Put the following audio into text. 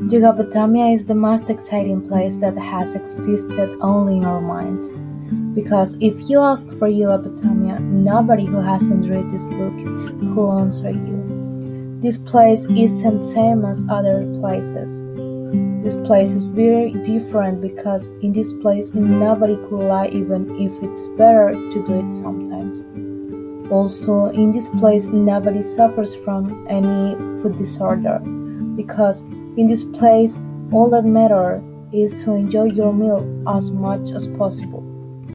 Yugapotamia is the most exciting place that has existed only in our minds. Because if you ask for Yugapotamia, nobody who hasn't read this book could answer you. This place isn't same as other places. This place is very different because in this place nobody could lie even if it's better to do it sometimes. Also, in this place nobody suffers from any food disorder because in this place all that matters is to enjoy your meal as much as possible.